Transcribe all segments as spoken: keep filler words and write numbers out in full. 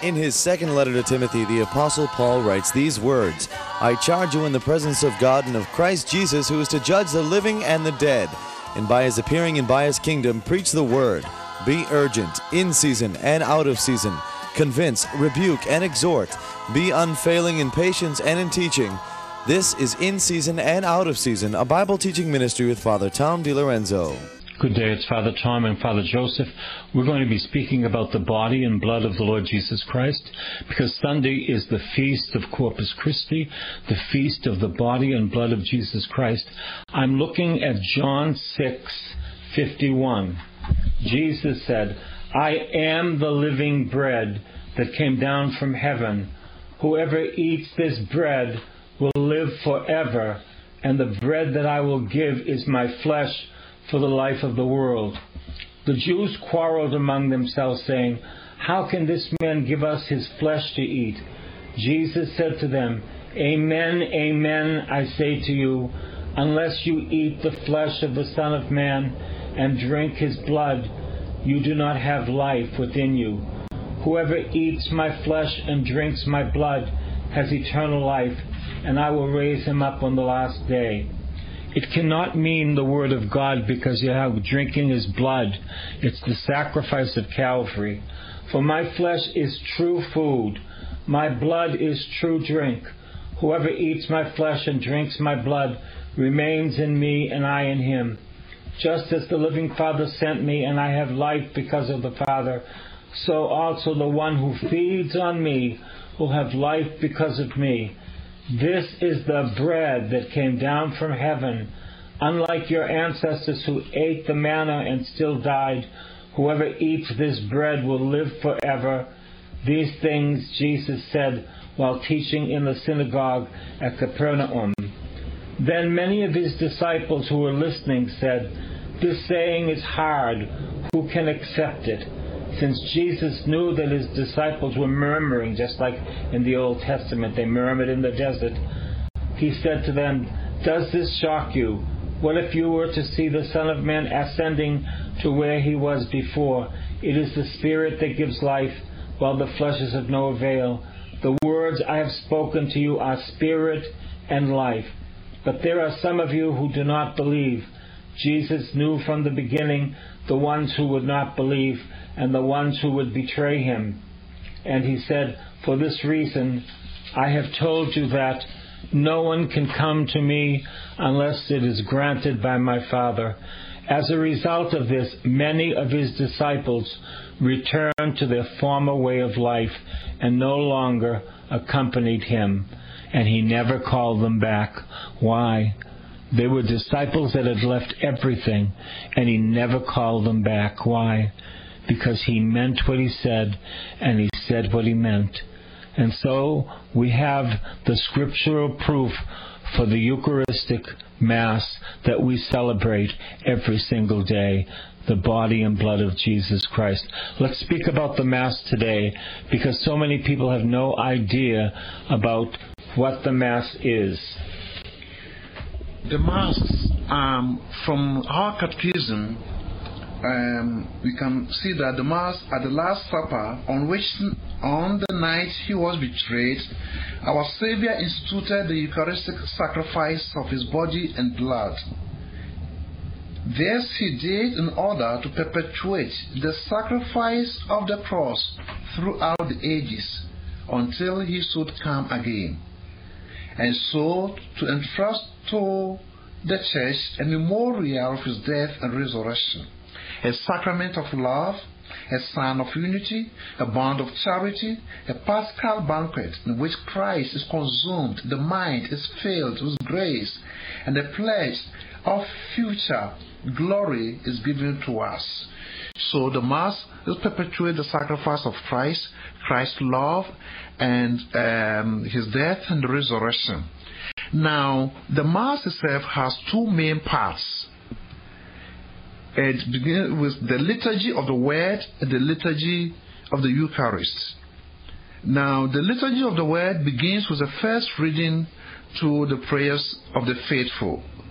In his second letter to Timothy, the Apostle Paul writes these words, "I charge you in the presence of God and of Christ Jesus, who is to judge the living and the dead, and by his appearing and by his kingdom, preach the word. Be urgent, in season and out of season. Convince, rebuke, and exhort. Be unfailing in patience and in teaching." This is In Season and Out of Season, a Bible teaching ministry with Father Tom DiLorenzo. Good day, it's Father Tom and Father Joseph. We're going to be speaking about the body and blood of the Lord Jesus Christ, because Sunday is the feast of Corpus Christi, the feast of the body and blood of Jesus Christ. I'm looking at John six fifty-one. Jesus said, "I am the living bread that came down from heaven. Whoever eats this bread will live forever, and the bread that I will give is my flesh for the life of the world." The Jews quarreled among themselves, saying, "How can this man give us his flesh to eat?" Jesus said to them, "Amen, amen, I say to you, unless you eat the flesh of the Son of Man and drink his blood, you do not have life within you. Whoever eats my flesh and drinks my blood has eternal life, and I will raise him up on the last day." It cannot mean the Word of God because you have drinking his blood. It's the sacrifice of Calvary. "For my flesh is true food, my blood is true drink. Whoever eats my flesh and drinks my blood remains in me and I in him. Just as the living Father sent me and I have life because of the Father, so also the one who feeds on me will have life because of me. This is the bread that came down from heaven. Unlike your ancestors who ate the manna and still died, whoever eats this bread will live forever." These things Jesus said while teaching in the synagogue at Capernaum. Then many of his disciples who were listening said, "This saying is hard. Who can accept it?" Since Jesus knew that his disciples were murmuring, just like in the Old Testament, they murmured in the desert, he said to them, "Does this shock you? What if you were to see the Son of Man ascending to where he was before? It is the Spirit that gives life, while the flesh is of no avail. The words I have spoken to you are spirit and life. But there are some of you who do not believe." Jesus knew from the beginning the ones who would not believe and the ones who would betray him. And he said, "For this reason I have told you that no one can come to me unless it is granted by my Father." As a result of this, many of his disciples returned to their former way of life and no longer accompanied him. And he never called them back. Why? They were disciples that had left everything, and he never called them back. Why? Because he meant what he said, and he said what he meant. And so we have the scriptural proof for the Eucharistic Mass that we celebrate every single day, the body and blood of Jesus Christ. Let's speak about the Mass today, because so many people have no idea about what the Mass is. The Mass, um, from our catechism, um, we can see that the Mass at the Last Supper, on which on the night he was betrayed, our Savior instituted the Eucharistic sacrifice of his body and blood. This he did in order to perpetuate the sacrifice of the cross throughout the ages until he should come again, and so to entrust to the Church a memorial of his death and resurrection, a sacrament of love, a sign of unity, a bond of charity, a paschal banquet in which Christ is consumed, the mind is filled with grace, and a pledge of future glory is given to us. So the Mass will perpetuate the sacrifice of Christ, Christ's love, and um, his death and the resurrection. Now, the Mass itself has two main parts. It begins with the liturgy of the Word and the liturgy of the Eucharist. Now, the liturgy of the Word begins with the first reading to the prayers of the faithful.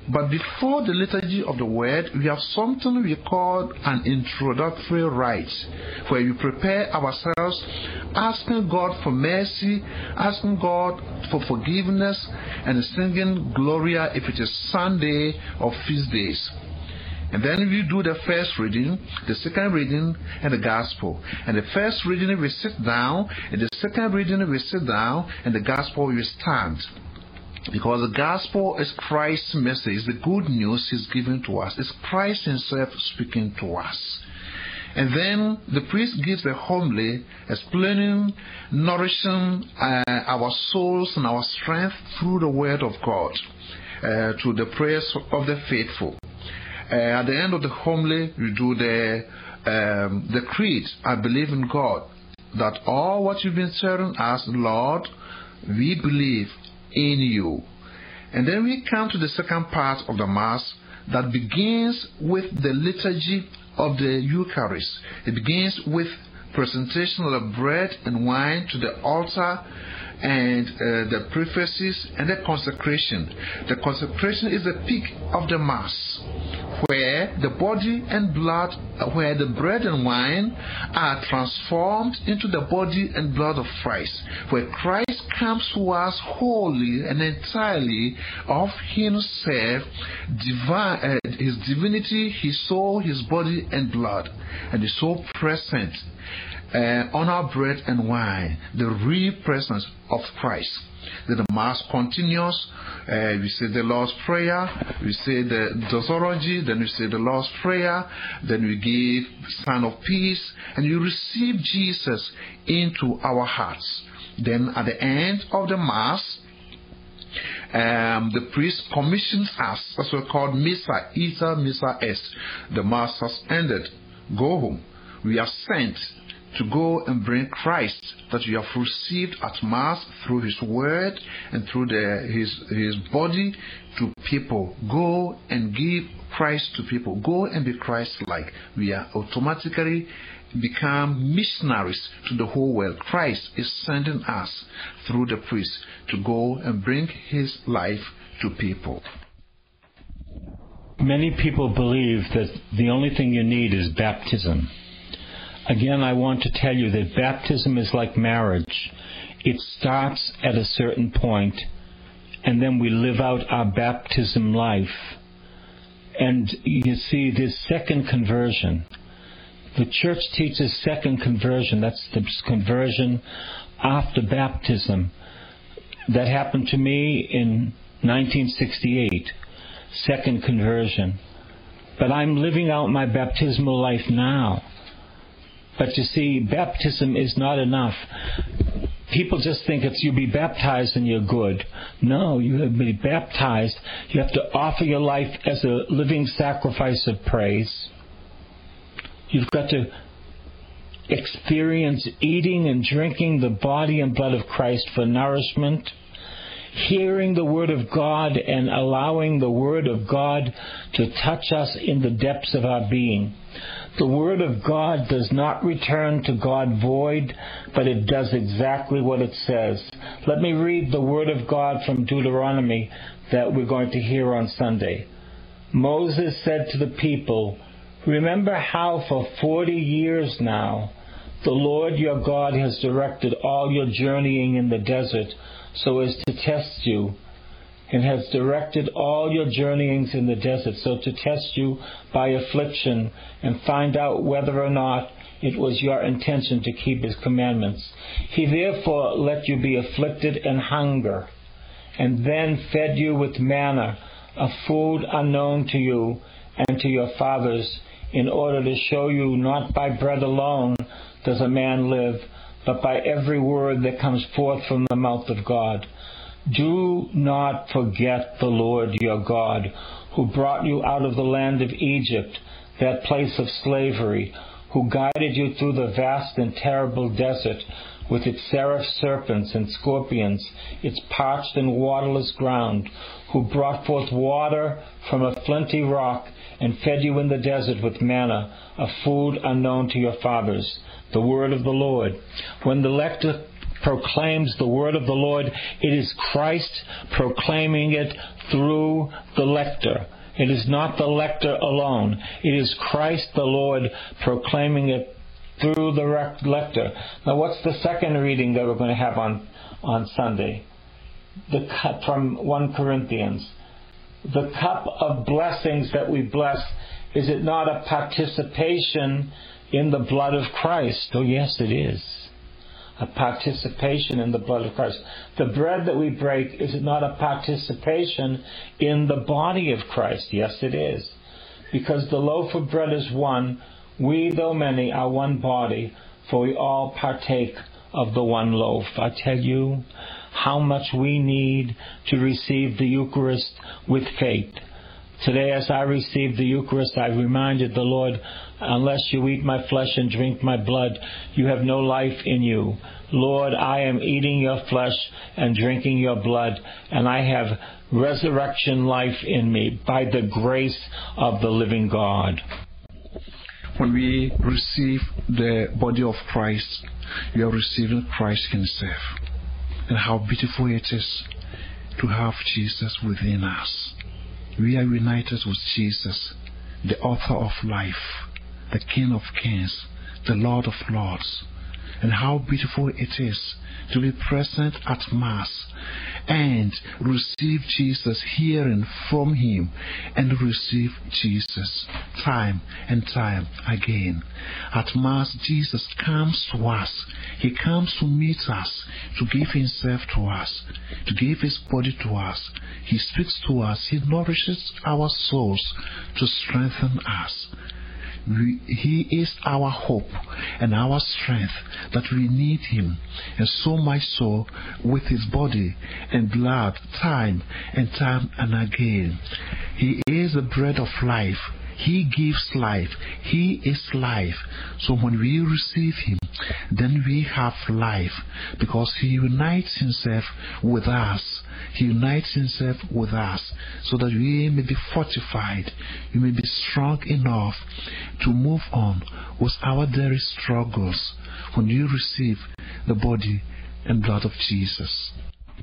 But before the liturgy of the word, we have something we call an introductory rite, where we prepare ourselves, asking God for mercy, asking God for forgiveness, and singing Gloria if it is Sunday or feast days. And then we do the first reading, the second reading, and the gospel. And the first reading we sit down, and the second reading we sit down, and the gospel we stand. Because the gospel is Christ's message, the good news He's given to us. It's Christ Himself speaking to us. And then the priest gives a homily explaining, nourishing uh, our souls and our strength through the word of God, uh, through the prayers of the faithful. Uh, at the end of the homily, we do the um, the creed. I believe in God, that all what you've been telling us, Lord, we believe in you. And then we come to the second part of the Mass that begins with the liturgy of the Eucharist. It begins with presentation of the bread and wine to the altar, and uh, the prefaces and the consecration. The consecration is the peak of the Mass, where the body and blood, where the bread and wine are transformed into the body and blood of Christ, where Christ comes to us wholly and entirely of Himself, divine, uh, His divinity, His soul, His body and blood, and is so present Uh, on our bread and wine, the real presence of Christ. Then the Mass continues. Uh, we say the Lord's Prayer, we say the doxology, then we say the Lord's Prayer, then we give sign of peace, and you receive Jesus into our hearts. Then at the end of the Mass, Um, the priest commissions us, that's what we call Missa, Iter Missa Est. The Mass has ended. Go home. We are sent to go and bring Christ that we have received at Mass through His Word and through the, His, His body to people. Go and give Christ to people. Go and be Christ-like. We are automatically become missionaries to the whole world. Christ is sending us through the priest to go and bring His life to people. Many people believe that the only thing you need is baptism. Again, I want to tell you that baptism is like marriage. It starts at a certain point, and then we live out our baptism life. And you see, this second conversion. The Church teaches second conversion. That's the conversion after baptism. That happened to me in nineteen sixty-eight. Second conversion. But I'm living out my baptismal life now. But you see, baptism is not enough. People just think it's you be baptized and you're good. No, you have to be baptized. You have to offer your life as a living sacrifice of praise. You've got to experience eating and drinking the body and blood of Christ for nourishment, hearing the Word of God and allowing the Word of God to touch us in the depths of our being. The Word of God does not return to God void, but it does exactly what it says. Let me read the Word of God from Deuteronomy that we're going to hear on Sunday. Moses said to the people, "Remember how for forty years now the Lord your God has directed all your journeying in the desert so as to test you, and has directed all your journeyings in the desert so to test you by affliction and find out whether or not it was your intention to keep His commandments. He therefore let you be afflicted and hunger, and then fed you with manna, a food unknown to you and to your fathers, in order to show you not by bread alone does a man live, but by every word that comes forth from the mouth of God. Do not forget the Lord your God, who brought you out of the land of Egypt, that place of slavery, who guided you through the vast and terrible desert, with its seraph serpents and scorpions, its parched and waterless ground, who brought forth water from a flinty rock, and fed you in the desert with manna, a food unknown to your fathers." The word of the Lord. When the lector proclaims the word of the Lord. It is Christ proclaiming it through the lector. It is not the lector alone. It is Christ the Lord proclaiming it through the lector. Now, what's the second reading that we're going to have on, on Sunday? The cup from First Corinthians. The cup of blessings that we bless, is it not a participation in the blood of Christ? Oh, yes, it is. A participation in the blood of Christ. The bread that we break, is it not a participation in the body of Christ? Yes, it is. Because the loaf of bread is one, we, though many, are one body, for we all partake of the one loaf. I tell you how much we need to receive the Eucharist with faith. Today, as I received the Eucharist, I reminded the Lord, unless you eat my flesh and drink my blood, you have no life in you. Lord, I am eating your flesh and drinking your blood, and I have resurrection life in me by the grace of the living God. When we receive the body of Christ, we are receiving Christ himself. And how beautiful it is to have Jesus within us. We are united with Jesus, the author of life, the King of kings, the Lord of lords. And how beautiful it is to be present at Mass and receive Jesus, hearing from him, and receive Jesus time and time again. At Mass, Jesus comes to us. He comes to meet us, to give himself to us, to give his body to us. He speaks to us. He nourishes our souls to strengthen us. We, he is our hope and our strength, that we need him, and so much so with his body and blood time and time and again. He is the bread of life. He gives life. He is life. So when we receive him, then we have life, because he unites himself with us. He unites himself with us so that we may be fortified, we may be strong enough to move on with our daily struggles when you receive the body and blood of Jesus.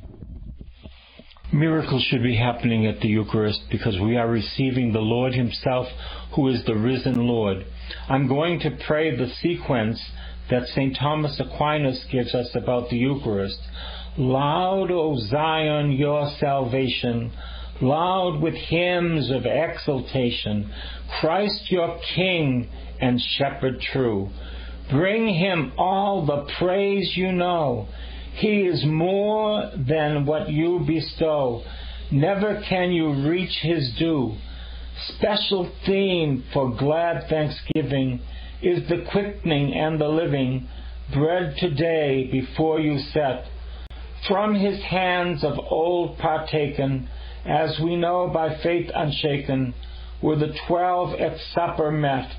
Miracles should be happening at the Eucharist because we are receiving the Lord himself, who is the risen Lord. I'm going to pray the sequence that Saint Thomas Aquinas gives us about the Eucharist. Loud, O Zion, your salvation, loud with hymns of exultation, Christ your King and Shepherd true. Bring him all the praise you know. He is more than what you bestow. Never can you reach his due. Special theme for glad thanksgiving is the quickening and the living bread today before you set. From his hands of old partaken, as we know by faith unshaken, were the twelve at supper met.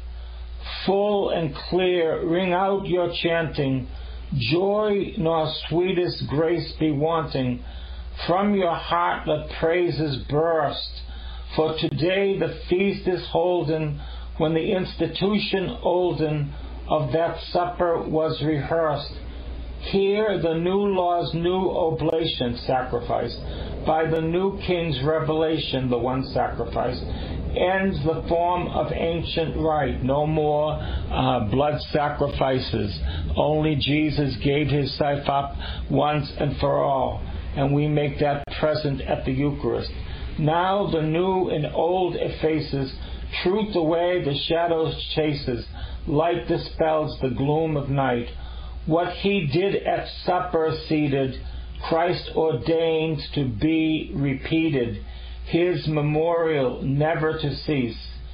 Full and clear ring out your chanting, joy nor sweetest grace be wanting. From your heart let praises burst, for today the feast is holden, when the institution olden of that supper was rehearsed. Here the new law's new oblation sacrifice, by the new king's revelation, the one sacrifice, ends the form of ancient rite. No more uh, blood sacrifices. Only Jesus gave his life up once and for all, and we make that present at the Eucharist. Now the new and old effaces, truth away the shadows chases, light dispels the gloom of night. What he did at supper seated, Christ ordained to be repeated, his memorial never to cease,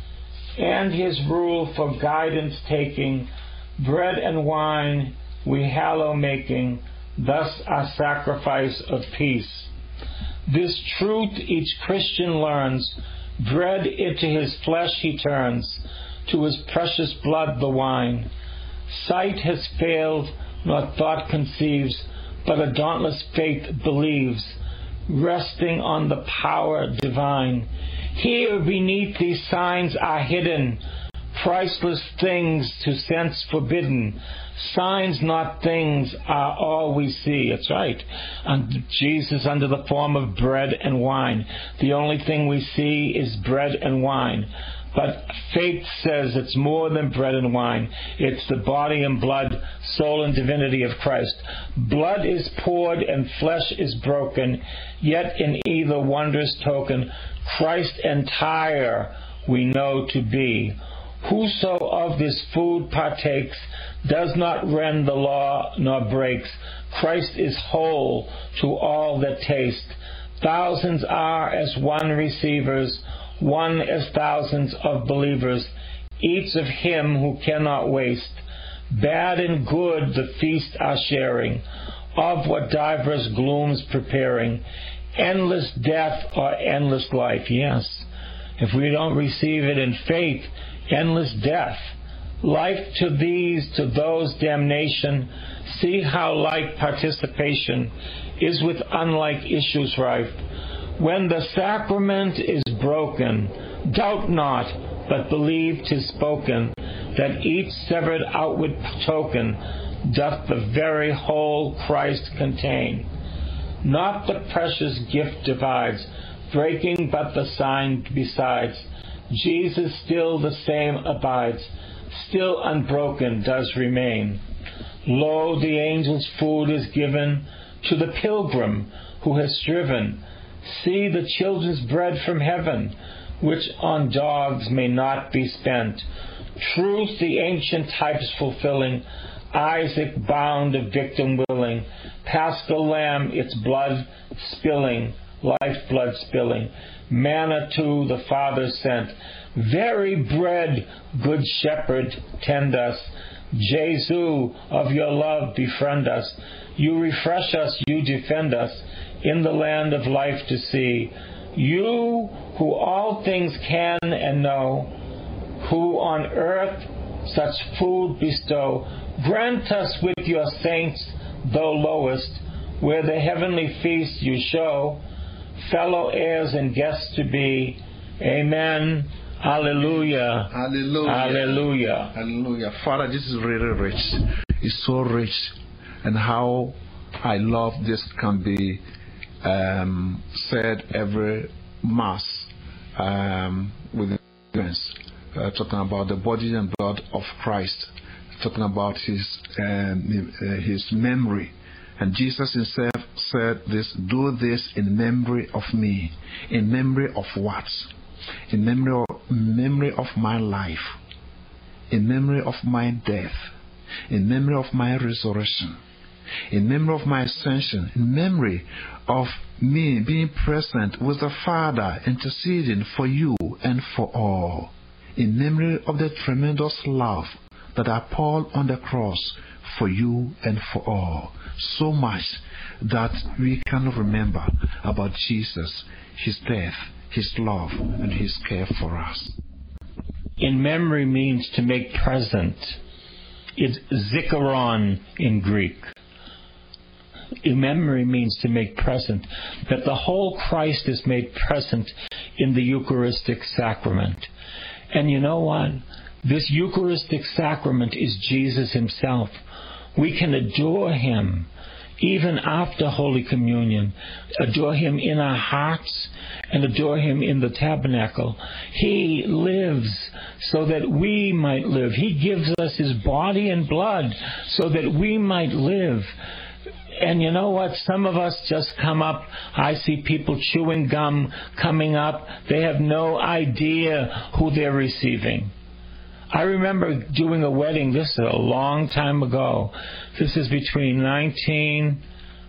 and his rule for guidance taking, bread and wine we hallow making, thus our sacrifice of peace. This truth each Christian learns, bread into his flesh he turns, to his precious blood the wine. Sight has failed, nor thought conceives, but a dauntless faith believes, resting on the power divine. Here beneath these signs are hidden, priceless things to sense forbidden. Signs, not things, are all we see. That's right. And Jesus under the form of bread and wine. The only thing we see is bread and wine. But faith says it's more than bread and wine. It's the body and blood, soul and divinity of Christ. Blood is poured and flesh is broken, yet in either wondrous token, Christ entire we know to be. Whoso of this food partakes does not rend the law nor breaks. Christ is whole to all that taste. Thousands are as one receivers, one as thousands of believers, each of him who cannot waste. Bad and good the feast are sharing, of what diverse glooms preparing. Endless death or endless life, yes. If we don't receive it in faith, endless death. Life to these, to those damnation. See how like participation is with unlike issues rife. When the sacrament is broken, doubt not, but believe 'tis spoken, that each severed outward token doth the very whole Christ contain. Not the precious gift divides, breaking but the sign besides. Jesus still the same abides, still unbroken does remain. Lo, the angel's food is given to the pilgrim who has striven. See the children's bread from heaven, which on dogs may not be spent. Truth the ancient types fulfilling, Isaac bound a victim willing, Paschal lamb its blood spilling, life blood spilling. Manna too the Father sent, very bread, good shepherd, tend us. Jesu, of your love befriend us. You refresh us, you defend us, in the land of life to see. You who all things can and know, who on earth such food bestow, grant us with your saints, though lowest, where the heavenly feast you show, fellow heirs and guests to be. Amen. Hallelujah. Hallelujah. Hallelujah. Hallelujah. Father, this is really rich. It's so rich. And how I love this can be um, said every Mass um, with uh, talking about the body and blood of Christ, talking about his, um, his memory. And Jesus himself said this, do this in memory of me. In memory of what? In memory of, memory of my life. In memory of my death. In memory of my resurrection. In memory of my ascension. In memory of me being present with the Father, interceding for you and for all. In memory of the tremendous love that I poured on the cross for you and for all. So much that we cannot remember about Jesus, his death, his love, and his care for us. In memory means to make present. It's zikaron in Greek. In memory means to make present. That the whole Christ is made present in the Eucharistic sacrament. And you know what? This Eucharistic sacrament is Jesus himself. We can adore him even after Holy Communion, adore him in our hearts and adore him in the tabernacle. He lives so that we might live. He gives us his body and blood so that we might live. And you know what? Some of us just come up. I see people chewing gum coming up. They have no idea who they're receiving. I remember doing a wedding, this is a long time ago. This is between nineteen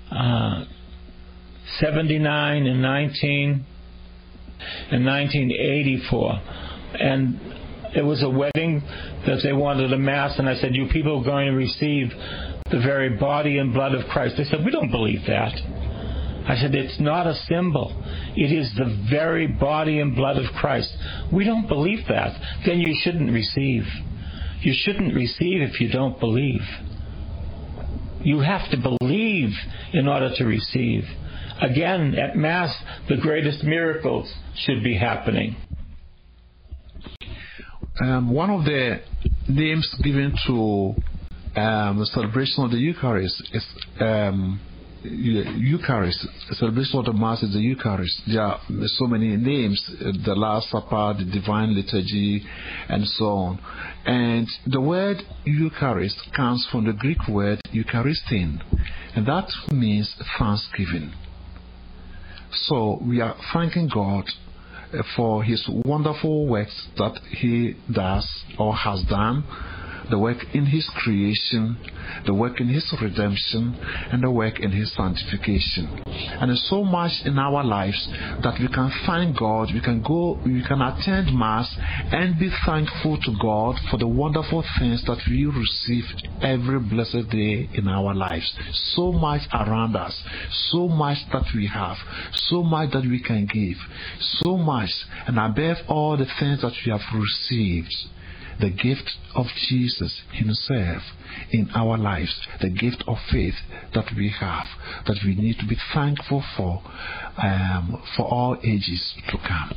seventy-nine and nineteen and nineteen eighty-four. And it was a wedding that they wanted a mass, and I said, you people are going to receive the very body and blood of Christ. They said, we don't believe that. I said, it's not a symbol. It is the very body and blood of Christ. We don't believe that. Then you shouldn't receive. You shouldn't receive if you don't believe. You have to believe in order to receive. Again, at Mass, the greatest miracles should be happening. um, one of the names given to um, the celebration of the Eucharist is um, Eucharist. The celebration of the Mass is the Eucharist. There are so many names: the Last Supper, the Divine Liturgy, and so on. And the word Eucharist comes from the Greek word Eucharistin, and that means thanksgiving. So we are thanking God for His wonderful works that He does or has done, the work in His creation, the work in His redemption, and the work in His sanctification. And there's so much in our lives that we can thank God, we can go, we can attend Mass and be thankful to God for the wonderful things that we receive every blessed day in our lives. So much around us, so much that we have, so much that we can give, so much, and above all the things that we have received, the gift of Jesus Himself in our lives, the gift of faith that we have, that we need to be thankful for, um, for all ages to come.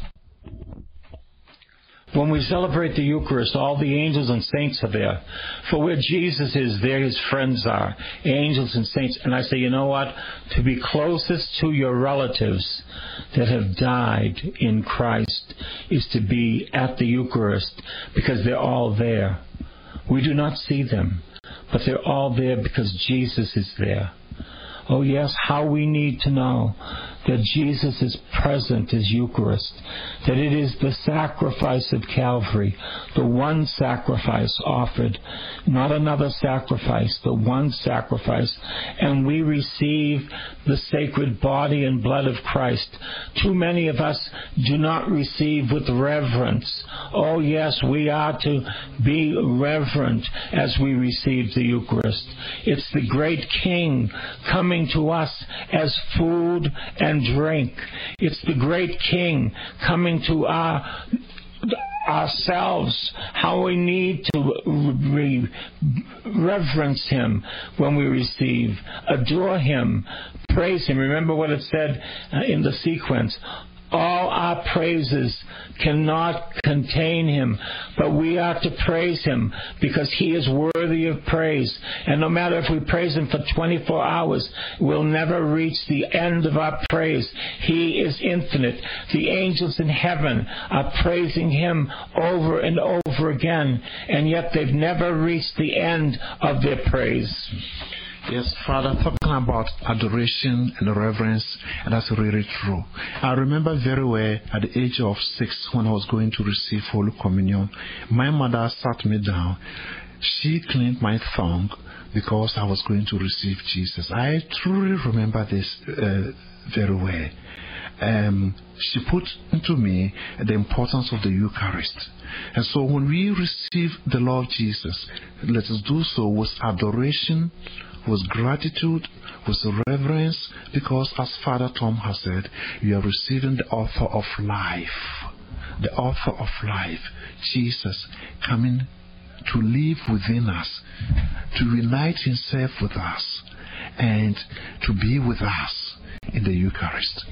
When we celebrate the Eucharist, all the angels and saints are there. For where Jesus is, there His friends are, angels and saints. And I say, you know what? To be closest to your relatives that have died in Christ is to be at the Eucharist, because they're all there. We do not see them, but they're all there because Jesus is there. Oh yes, how we need to know that Jesus is present as Eucharist, that it is the sacrifice of Calvary, the one sacrifice offered, not another sacrifice, the one sacrifice, and we receive the sacred body and blood of Christ. Too many of us do not receive with reverence. Oh yes, we are to be reverent as we receive the Eucharist. It's the great King coming to us as food and drink. It's the great King coming to our ourselves, how we need to re- reverence Him when we receive, adore Him, praise Him. Remember what it said uh, in the sequence. All our praises cannot contain Him, but we are to praise Him because He is worthy of praise. And no matter if we praise Him for twenty-four hours, we'll never reach the end of our praise. He is infinite. The angels in heaven are praising Him over and over again, and yet they've never reached the end of their praise. Yes, Father, talking about adoration and reverence, and that's really true. I remember very well at the age of six when I was going to receive Holy Communion, my mother sat me down. She cleaned my tongue because I was going to receive Jesus. I truly remember this uh, very well. Um, she put into me the importance of the Eucharist. And so when we receive the Lord Jesus, let us do so with adoration, with gratitude, with reverence, because as Father Tom has said, you are receiving the author of life. The author of life, Jesus, coming to live within us, to unite Himself with us, and to be with us in the Eucharist.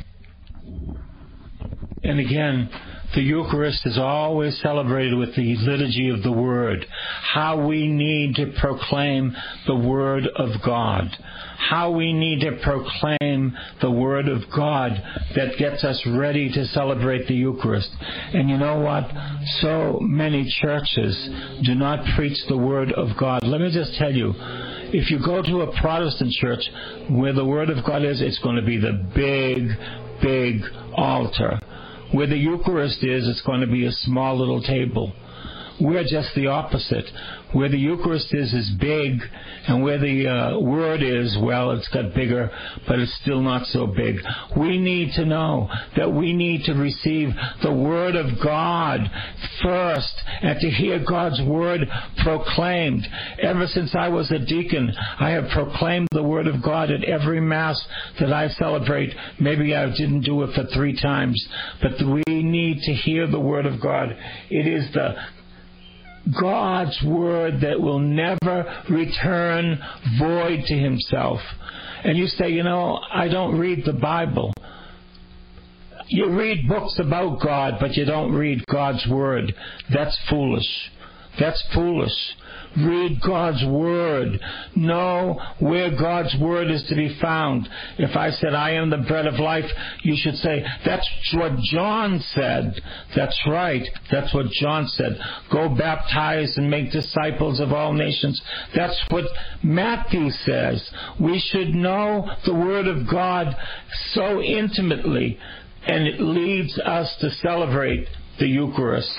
And again, the Eucharist is always celebrated with the liturgy of the Word. How we need to proclaim the Word of God. How we need to proclaim the Word of God that gets us ready to celebrate the Eucharist. And you know what? So many churches do not preach the Word of God. Let me just tell you, if you go to a Protestant church where the Word of God is, it's going to be the big, big altar. Where the Eucharist is, it's going to be a small little table. We're just the opposite. Where the Eucharist is, is big, and where the uh, Word is, well, it's got bigger, but it's still not so big. We need to know that we need to receive the Word of God first, and to hear God's Word proclaimed. Ever since I was a deacon, I have proclaimed the Word of God at every Mass that I celebrate. Maybe I didn't do it for three times, but we need to hear the Word of God. It is the God's Word that will never return void to Himself. And you say, you know, I don't read the Bible. You read books about God, but you don't read God's Word. That's foolish. That's foolish. Read God's Word. Know where God's Word is to be found. If I said, I am the bread of life, you should say, that's what John said. That's right. That's what John said. Go baptize and make disciples of all nations. That's what Matthew says. We should know the Word of God so intimately, and it leads us to celebrate the Eucharist.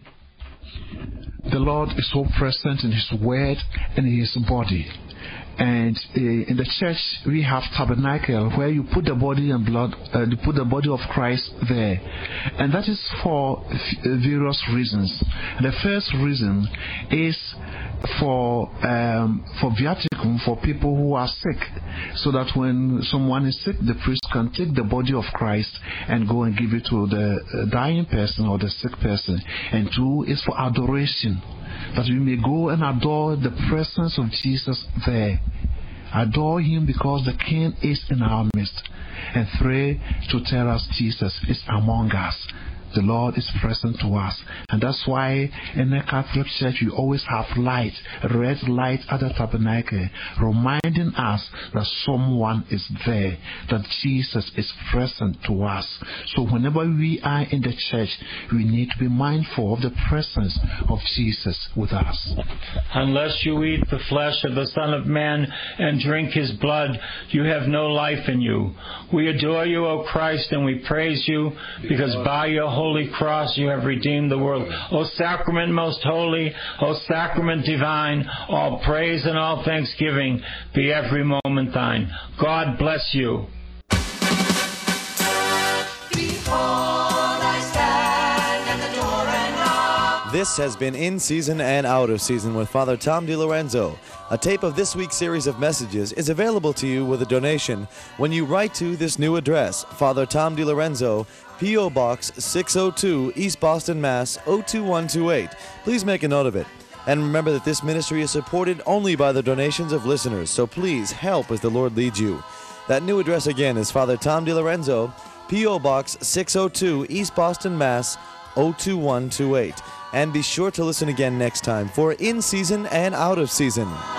The Lord is so present in His Word and in His body. And uh, in the church, we have tabernacle where you put the body and blood, uh, you put the body of Christ there. And that is for various reasons. The first reason is for um, for viaticum, for people who are sick, so that when someone is sick, the priest can take the body of Christ and go and give it to the dying person or the sick person. And two is for adoration, that we may go and adore the presence of Jesus there. Adore Him because the King is in our midst. And three, to tell us Jesus is among us. The Lord is present to us. And that's why in the Catholic Church we always have light, red light at the tabernacle, reminding us that someone is there, that Jesus is present to us. So whenever we are in the church, we need to be mindful of the presence of Jesus with us. Unless you eat the flesh of the Son of Man and drink His blood, you have no life in you. We adore you, O Christ, and we praise you, because by your holy cross you have redeemed the world. O sacrament most holy, O sacrament divine, all praise and all thanksgiving be every moment thine. God bless you. This has been In Season and Out of Season with Father Tom DiLorenzo. A tape of this week's series of messages is available to you with a donation when you write to this new address, Father Tom DiLorenzo, P O Box six oh two, East Boston, Mass. oh two one two eight. Please make a note of it. And remember that this ministry is supported only by the donations of listeners, so please help as the Lord leads you. That new address again is Father Tom DiLorenzo, P O Box six oh two, East Boston, Mass. oh two one two eight. And be sure to listen again next time for In Season and Out of Season.